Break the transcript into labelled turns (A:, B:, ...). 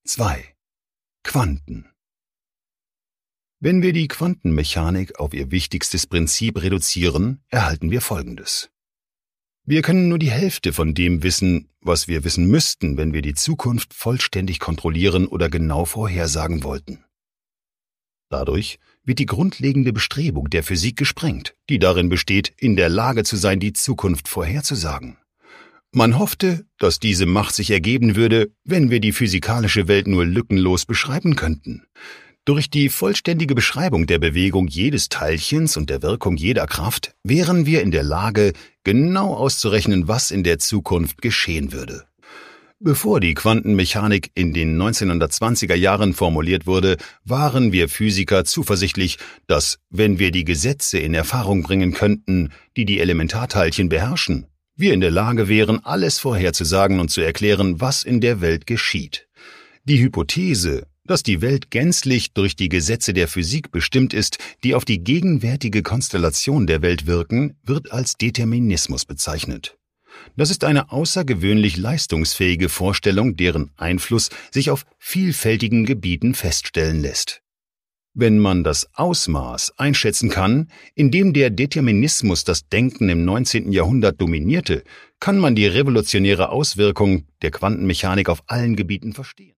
A: 2. Quanten. Wenn wir die Quantenmechanik auf ihr wichtigstes Prinzip reduzieren, erhalten wir Folgendes. Wir können nur die Hälfte von dem wissen, was wir wissen müssten, wenn wir die Zukunft vollständig kontrollieren oder genau vorhersagen wollten. Dadurch wird die grundlegende Bestrebung der Physik gesprengt, die darin besteht, in der Lage zu sein, die Zukunft vorherzusagen. Man hoffte, dass diese Macht sich ergeben würde, wenn wir die physikalische Welt nur lückenlos beschreiben könnten. Durch die vollständige Beschreibung der Bewegung jedes Teilchens und der Wirkung jeder Kraft wären wir in der Lage, genau auszurechnen, was in der Zukunft geschehen würde. Bevor die Quantenmechanik in den 1920er Jahren formuliert wurde, waren wir Physiker zuversichtlich, dass, wenn wir die Gesetze in Erfahrung bringen könnten, die die Elementarteilchen beherrschen, wir in der Lage wären, alles vorherzusagen und zu erklären, was in der Welt geschieht. Die Hypothese, dass die Welt gänzlich durch die Gesetze der Physik bestimmt ist, die auf die gegenwärtige Konstellation der Welt wirken, wird als Determinismus bezeichnet. Das ist eine außergewöhnlich leistungsfähige Vorstellung, deren Einfluss sich auf vielfältigen Gebieten feststellen lässt. Wenn man das Ausmaß einschätzen kann, in dem der Determinismus das Denken im 19. Jahrhundert dominierte, kann man die revolutionäre Auswirkung der Quantenmechanik auf allen Gebieten verstehen.